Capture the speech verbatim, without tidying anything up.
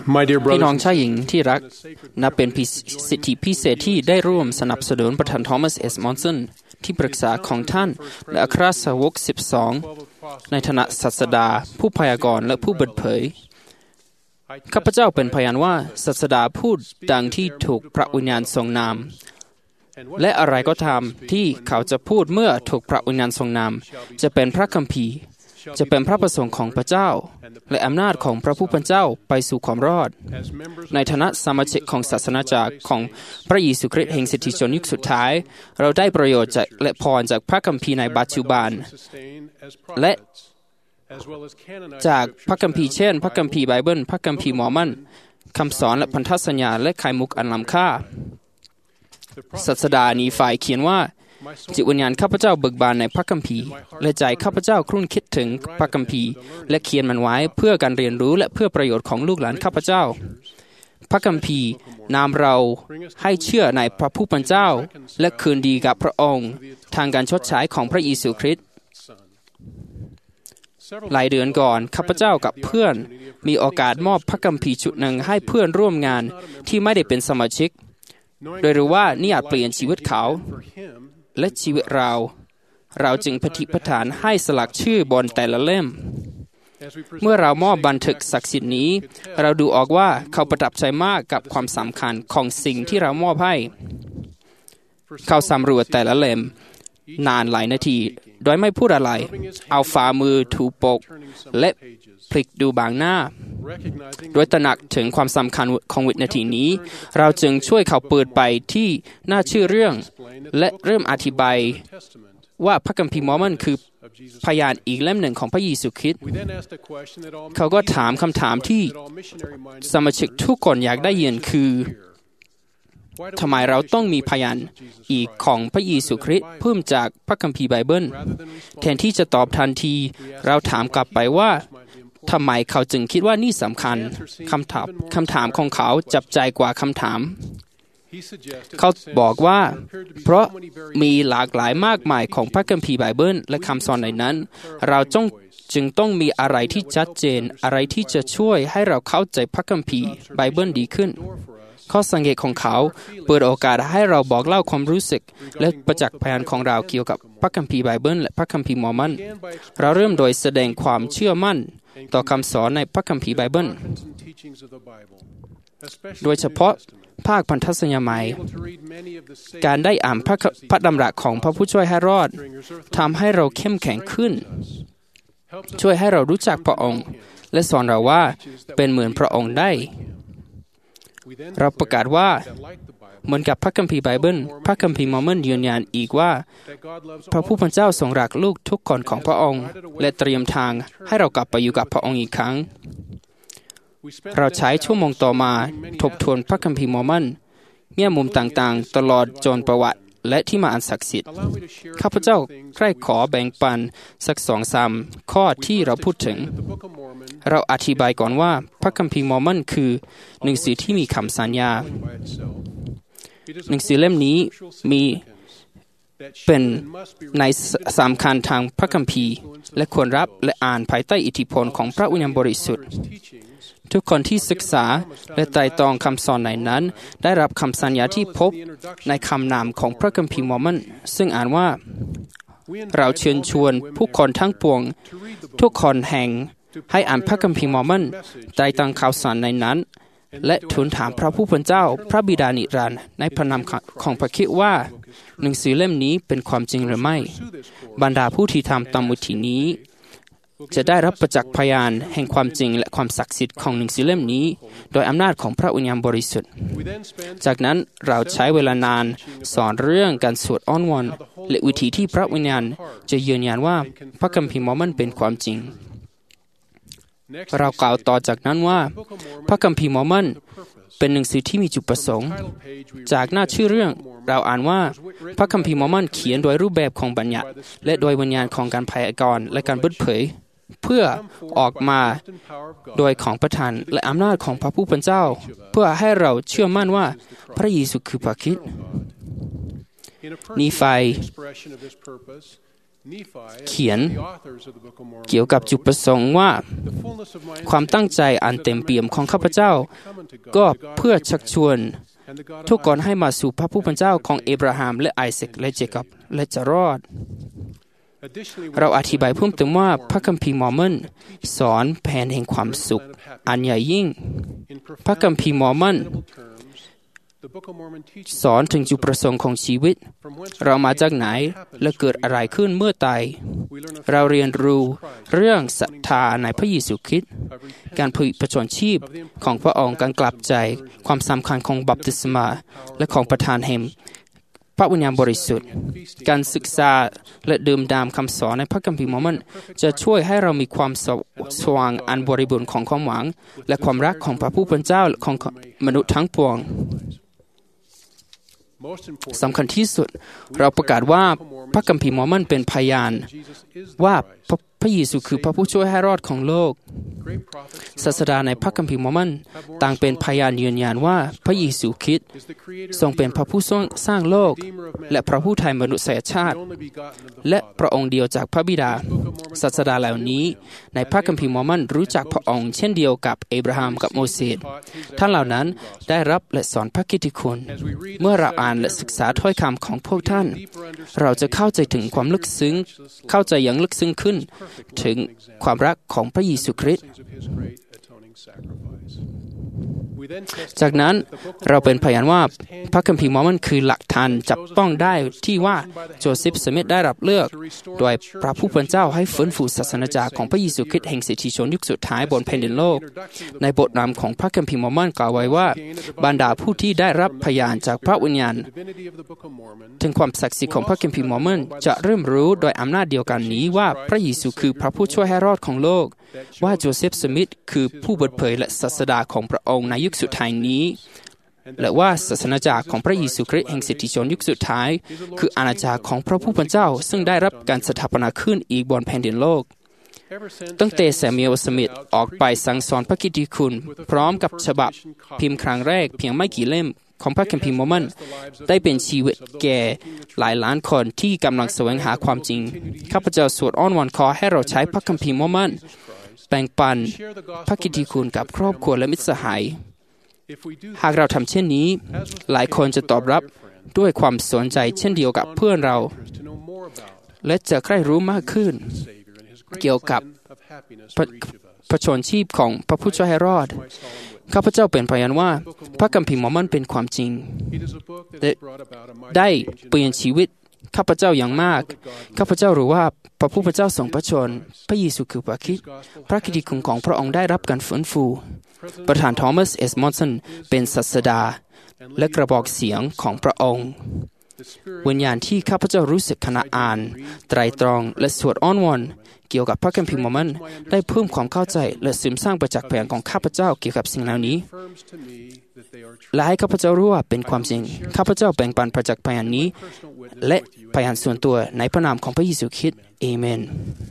พี่น้องชายหญิงที่รักนับเป็นสิทธิพิเศษที่ได้ร่วมสนับสนุนประธานทอมัสเอสมอนสันที่ปรึกษาของท่านและอัครสาวกสิบสองในฐานะศาสดาผู้พยากรณ์และผู้เปิดเผยข้าพเจ้าเป็นพยานว่าศาสดาพูดดังที่ถูกพระวิญญาณทรงนำและอะไรก็ตามที่เขาจะพูดเมื่อถูกพระวิญญาณทรงนำจะเป็นพระคัมภีร์จะเป็นพระประสงค์ของพระเจ้าและอำนาจของพระผู้เป็นเจ้าไปสู่ความรอดในฐานะสมาชิกของศาสนาจักรของพระเยซูคริสต์แห่งสิทธิชนยุคสุดท้ายเราได้ประโยชน์จากและพรจากพระคัมภีร์ในปัจจุบันและจากพระคัมภีร์เช่นพระคัมภีร์ไบเบิลพระคัมภีร์มอร์มอนคำสอนและพันธสัญญาและไข่มุกอันล้ำค่าศาสดานีฝ่ายเขียนว่าจิตวิญญาณข้าพเจ้าเบิกบานในพระคัมภีร์และใจข้าพเจ้าครุ่นคิดถึงพระคัมภีร์และเขียนมันไว้เพื่อการเรียนรู้และเพื่อประโยชน์ของลูกหลานข้าพเจ้าพระคัมภีร์นำเราให้เชื่อในพระผู้เป็นเจ้าและคืนดีกับพระองค์ทางการชดใช้ของพระเยซูคริสต์หลายเดือนก่อนข้าพเจ้ากับเพื่อนมีโอกาสมอบพระคัมภีร์ชุดหนึ่งให้เพื่อนร่วมงานที่ไม่ได้เป็นสมาชิกโดยรู้ว่านี่อาจเปลี่ยนชีวิตเขาและชีวิตเราเราจึงปฏิปทานให้สลักชื่อบนแต่ละเล่มเมื่อเรามอบบันทึกศักดิ์สิทธิ์นี้เราดูออกว่าเขาประทับใจมากกับความสำคัญของสิ่งที่เรามอบให้เขาสำรวจแต่ละเล่มนานหลายนาทีโดยไม่พูดอะไรเอาฝ่ามือถูปกและพลิกดูบางหน้าโดยตระหนักถึงความสำคัญของวินาทีนี้เราจึงช่วยเขาเปิดไปที่หน้าชื่อเรื่องและเริ่มอธิบายว่าพระคัมภีร์มอร์มอนคือพยานอีกเล่มหนึ่งของพระเยซูคริสต์เขาก็ถามคำถามที่สมาชิกทุกคนอยากได้ยินคือทำไมเราต้องมีพยานอีกของพระเยซูคริสต์เพิ่มจากพระคัมภีร์ไบเบิลแทนที่จะตอบทันทีเราถามกลับไปว่าทำไมเขาจึงคิดว่านี่สำคัญคำถามคำถามของเขาจับใจกว่าคำถามเขาบอกว่าเพราะมีหลากหลายมากมายของพระคัมภีร์ไบเบิลและคำสอนในนั้นเราต้องจึงต้องมีอะไรที่ชัดเจนอะไรที่จะช่วยให้เราเข้าใจพระคัมภีร์ไบเบิลดีขึ้นข้อสังเกตของเขาเปิดโอกาสให้เราบอกเล่าความรู้สึกและประจักษ์พยานของเราเกี่ยวกับพระคัมภีร์ไบเบิลและพระคัมภีร์มอร์มอนเราเริ่มโดยแสดงความเชื่อมั่นต่อคำสอนในพระคัมภีร์ไบเบิลโดยเฉพาะภาคพันธสัญญาใหม่การได้อ่านพระพระดำรัสของพระผู้ช่วยให้รอดทำให้เราเข้มแข็งขึ้นช่วยให้เรารู้จักพระองค์และสอนเราว่าเป็นเหมือนพระองค์ได้เราประกาศว่าเหมือนกับพระคัมภีร์ไบเบิลพระคัมภีร์มอร์มอนยืนยันอีกว่าพระผู้เป็นเจ้าทรงรักลูกทุกคนของพระองค์และเตรียมทางให้เรากลับไปอยู่กับพระองค์อีกครั้งเราใช้ชั่วโมงต่อมาทบทวนพระคัมภีร์มอร์มอนแง่มุมต่างๆตลอดจนประวัติและที่มาอันศักดิ์สิทธิ์ข้าพเจ้าใคร่ขอแบ่งปันสักสองสามข้อที่เราพูดถึงเราอธิบายก่อนว่าพระคัมภีร์มอร์มอนคือหนังสือที่มีคำสัญญาหนังสือเล่มนี้มีเป็นในสำคัญทางพระคัมภีร์และควรรับและอ่านภายใต้อิทธิพลของพระวิญญาณบริสุทธิ์ทุกคนที่ศึกษาและไตร่ตรองคำสอนในนั้นได้รับคำสัญญาที่พบในคำนามของพระคัมภีร์มอร์มอนซึ่งอ่านว่าเราเชิญชวนผู้คนทั้งปวงทุกคนแห่งให้อ่านพระคัมภีร์มอร์มอนไตร่ตรองข่าวสารในนั้นและทูลถามพระผู้เป็นเจ้าพระบิดานิรันดร์ในพระนามของพระคริสต์ว่าหนังสือเล่มนี้เป็นความจริงหรือไม่บรรดาผู้ที่ทำตามวิธีนี้จะได้รับประจักษ์พยานแห่งความจริงและความศักดิ์สิทธิ์ของหนังสือเล่มนี้โดยอำนาจของพระวิญญาณบริสุทธิ์จากนั้นเราใช้เวลานานสอนเรื่องการสวดอ้อนวอนและวิธีที่พระวิญญาณจะยืนยันว่าพระคัมภีร์มอร์มอนเป็นความจริงเรากล่าวต่อจากนั้นว่าพระคัมภีร์มอร์มอนเป็นหนังสือที่มีจุดประสงค์จากหน้าชื่อเรื่องเราอ่านว่าพระคัมภีร์มอร์มอนเขียนโดยรูปแบบของบัญญัติและโดยวิญญาณของการพยากรณ์และการเปิดเผยเพื่อออกมาโดยของประทานและอำนาจของพระผู้เป็นเจ้าเพื่อให้เราเชื่อมั่นว่าพระเยซูคือพระคริสต์นีไฟเขียนเกี่ยวกับจุดประสงค์ว่าความตั้งใจอันเต็มเปี่ยมของข้าพเจ้าก็เพื่อชักชวนทุกคนให้มาสู่พระผู้เป็นเจ้าของเอเบราฮัมและไอแซคและเจคอบและจะรอดเราอธิบายเพิ่มเติมว่าพระคัมภีร์มอร์มอนสอนแผนแห่งความสุขอันใหญ่ยิ่งพระคัมภีร์มอร์มอนสอนถึงจุดประสงค์ของชีวิตเรามาจากไหนและเกิดอะไรขึ้นเมื่อตายเราเรียนรู้เรื่องศรัทธาในพระเยซูคริสต์การผจญชีพของพระองค์การกลับใจความสำคัญของบัพติศมาและของประทานแห่งพระวิญญาณบริสุทธิ์การศึกษาและดื่มด่ำคำสอนในพระคัมภีร์มอร์มอนจะช่วยให้เรามีความสว่างอันบริบูรณ์ของความหวังและความรักของพระผู้เป็นเจ้าของมนุษย์ทั้งปวงสำคัญที่สุดเราประกาศว่าพระคัมภีร์มอร์มอนเป็นพยานว่าพระเยซูคือพระผู้ช่วยให้รอดของโลกศาสดาในพระคัมภีร์มอร์มอนต่างเป็นพยานยืนยันว่าพระเยซูคริสต์ทรงเป็นพระผู้สร้างโลกและพระผู้ไถ่มนุษยชาติและพระองค์เดียวจากพระบิดาศาสดาเหล่านี้ในพระคัมภีร์มอร์มอนรู้จักพระองค์เช่นเดียวกับเอเบราฮัมกับโมเสสท่านเหล่านั้นได้รับและสอนพระกิตติคุณเมื่อเราอ่านและศึกษาถ้อยคำของพวกท่านเราจะเข้าใจถึงความลึกซึ้งเข้าใจอย่างลึกซึ้งขึ้นถึงความรักของพระเยซูคริสต์จากนั้นเราเป็นพยานว่าพระคัมภีร์มอร์มอนคือหลักฐานจับต้องได้ที่ว่าโจเซฟสมิธได้รับเลือกโดยพระผู้เป็นเจ้าให้ฟื้นฟูศาสนาจักรของพระเยซูคริสต์แห่งสิทธิชนยุคสุดท้ายบนแผ่นดินโลกในบทนำของพระคัมภีร์มอร์มอนกล่าวไว้ว่าบรรดาผู้ที่ได้รับพยานจากพระวิญญาณถึงความศักดิ์สิทธิ์ของพระคัมภีร์มอร์มอนจะเริ่มรู้โดยอำนาจเดียวกันนี้ว่าพระเยซูคือพระผู้ช่วยให้รอดของโลกว่าโจเซฟสมิธคือผู้เปิดเผยและศาสดาของพระองค์ในยุคสุดท้ายนี้และว่าศาสนาจักรของพระเยซูคริสต์แห่งสิทธิชนยุคสุดท้ายคืออาณาจักรของพระผู้เป็นเจ้าซึ่งได้รับการสถาปนาขึ้นอีกบนแผ่นดินโลกตั้งแต่แซมมูเอลสมิธออกไปสั่งสอนพระกิตติคุณพร้อมกับฉบับพิมพ์ครั้งแรกเพียงไม่กี่เล่มของพระคัมภีร์มอร์มอนได้เป็นชีวิตแก่หลายล้านคนที่กำลังแสวงหาความจริงข้าพเจ้าสวดอ้อนวอนขอให้เราใช้พระคัมภีร์มอร์มอนแบ่งปันพระกิตติคุณกับครอบครัวและมิตรสหายหากเราทำเช่นนี้หลายคนจะตอบรับด้วยความสนใจเช่นเดียวกับเพื่อนเราและจะใคร่รู้มากขึ้นเกี่ยวกับผจญชีพของพระผู้ช่วยให้รอดข้าพเจ้าเป็นพยานว่าพระคัมภีร์มอร์มอนเป็นความจริงได้เปลี่ยนชีวิตข้าพเจ้าอย่างมากข้าพเจ้ารู้ว่าพระผู้เป็นเจ้าทรงพระชนพระเยซูคือพระคริสต์พระกิตติคุณของพระองค์ได้รับการฟื้นฟูประธานทอมัสเอสมอนสันเป็นศาสดาและกระบอกเสียงของพระองค์วิญญาณที่ข้าพเจ้ารู้สึกขณะอ่านไตรตรองและสวดอ้อนวอนเกี่ยวกับพระคัมภีร์มอร์มอนได้เพิ่มความเข้าใจและเสริมสร้างประจักษ์พยานของข้าพเจ้าเกี่ยวกับสิ่งเหล่านี้และให้ข้าพเจ้ารู้ว่าเป็นความจริงข้าพเจ้าแบ่งปันประจักษ์พยานนี้และพยานส่วนตัวในพระนามของพระเยซูคริสต์อาเมน